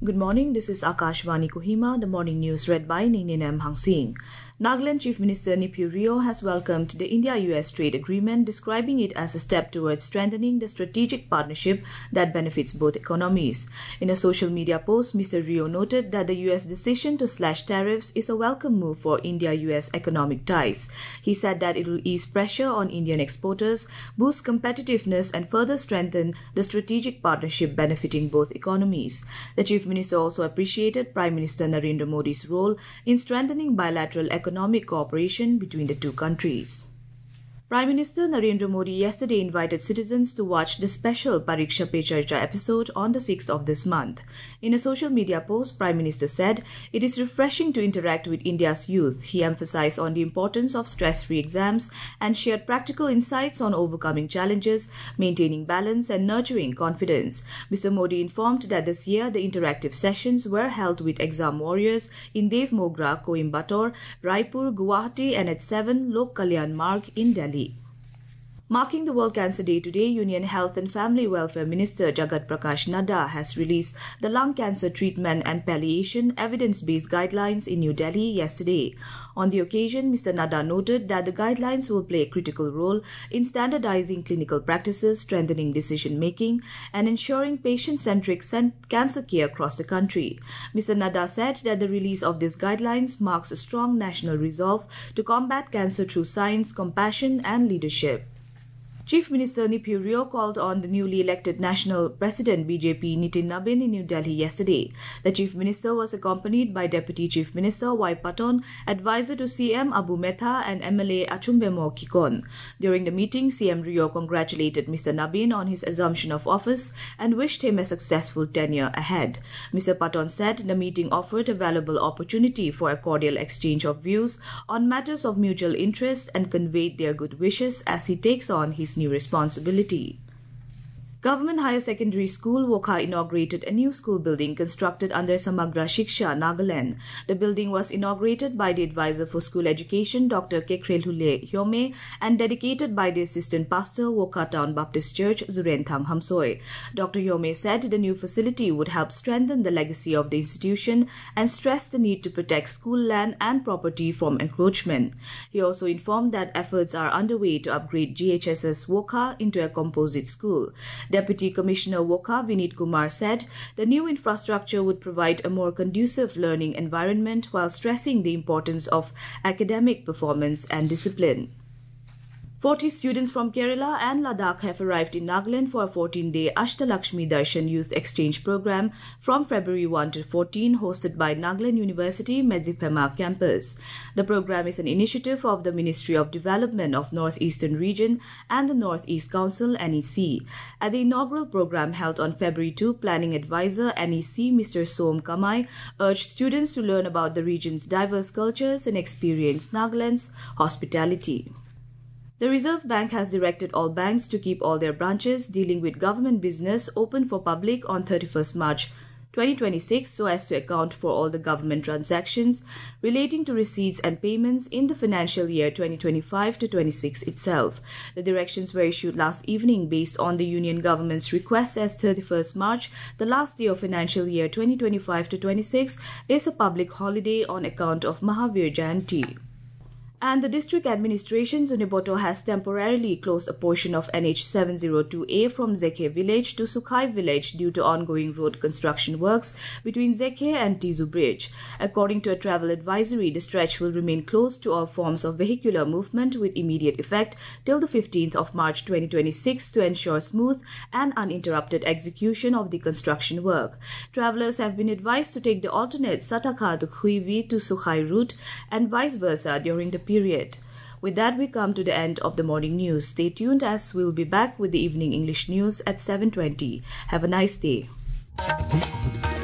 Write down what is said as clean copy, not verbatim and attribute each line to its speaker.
Speaker 1: Good morning, this is Akashvani Kohima, the morning news read by Ningnin M. Hangsing. Nagaland Chief Minister Neiphiu Rio has welcomed the India-US trade agreement, describing it as a step towards strengthening the strategic partnership that benefits both economies. In a social media post, Mr. Rio noted that the US decision to slash tariffs is a welcome move for India-US economic ties. He said that it will ease pressure on Indian exporters, boost competitiveness and further strengthen the strategic partnership benefiting both economies. The Chief Minister also appreciated Prime Minister Narendra Modi's role in strengthening bilateral economic cooperation between the two countries. Prime Minister Narendra Modi yesterday invited citizens to watch the special Pariksha Pe Charcha episode on the 6th of this month. In a social media post, Prime Minister said, "It is refreshing to interact with India's youth." He emphasized on the importance of stress-free exams and shared practical insights on overcoming challenges, maintaining balance and nurturing confidence. Mr. Modi informed that this year the interactive sessions were held with exam warriors in Dev Mogra, Coimbatore, Raipur, Guwahati and at 7 Lok Kalyan Marg in Delhi. Marking the World Cancer Day today, Union Health and Family Welfare Minister Jagat Prakash Nadda has released the Lung Cancer Treatment and Palliation Evidence-Based Guidelines in New Delhi yesterday. On the occasion, Mr. Nadda noted that the guidelines will play a critical role in standardizing clinical practices, strengthening decision-making, and ensuring patient-centric cancer care across the country. Mr. Nadda said that the release of these guidelines marks a strong national resolve to combat cancer through science, compassion, and leadership. Chief Minister Neiphiu Rio called on the newly elected National President BJP Nitin Nabin in New Delhi yesterday. The Chief Minister was accompanied by Deputy Chief Minister Y. Paton, Advisor to CM Abu Metha and MLA Achumbemo Kikon. During the meeting, CM Rio congratulated Mr. Nabin on his assumption of office and wished him a successful tenure ahead. Mr. Paton said the meeting offered a valuable opportunity for a cordial exchange of views on matters of mutual interest and conveyed their good wishes as he takes on his new responsibility. Government Higher Secondary School Wokha inaugurated a new school building constructed under Samagra Shiksha, Nagaland. The building was inaugurated by the Advisor for School Education, Dr. Kekrelhule Hyome, and dedicated by the Assistant Pastor, Wokha Town Baptist Church, Zurenthang Hamsoy. Dr. Hyome said the new facility would help strengthen the legacy of the institution and stressed the need to protect school land and property from encroachment. He also informed that efforts are underway to upgrade GHSS Wokha into a composite school. Deputy Commissioner Wokha Vinit Kumar said the new infrastructure would provide a more conducive learning environment while stressing the importance of academic performance and discipline. 40 students from Kerala and Ladakh have arrived in Nagaland for a 14-day Ashtalakshmi Darshan Youth Exchange Program from February 1 to 14, hosted by Nagaland University Medzipema campus. The program is an initiative of the Ministry of Development of Northeastern Region and the Northeast Council NEC. At the inaugural program held on February 2, Planning Advisor NEC Mr. Som Kamai urged students to learn about the region's diverse cultures and experience Nagaland's hospitality. The Reserve Bank has directed all banks to keep all their branches dealing with government business open for public on 31st March 2026 so as to account for all the government transactions relating to receipts and payments in the financial year 2025 to 26 itself. The directions were issued last evening based on the Union Government's request as 31st March, the last day of financial year 2025 to 26, is a public holiday on account of Mahavir Jayanti. And the district administration Zuniboto has temporarily closed a portion of NH 702A from Zekhe village to Sukhai village due to ongoing road construction works between Zekhe and Tizu Bridge. According to a travel advisory, the stretch will remain closed to all forms of vehicular movement with immediate effect till the 15th of March 2026 to ensure smooth and uninterrupted execution of the construction work. Travelers have been advised to take the alternate Sataka to Khuivi to Sukhai route and vice versa during the period. With that, we come to the end of the morning news. Stay tuned as we'll be back with the evening English news at 7:20. Have a nice day.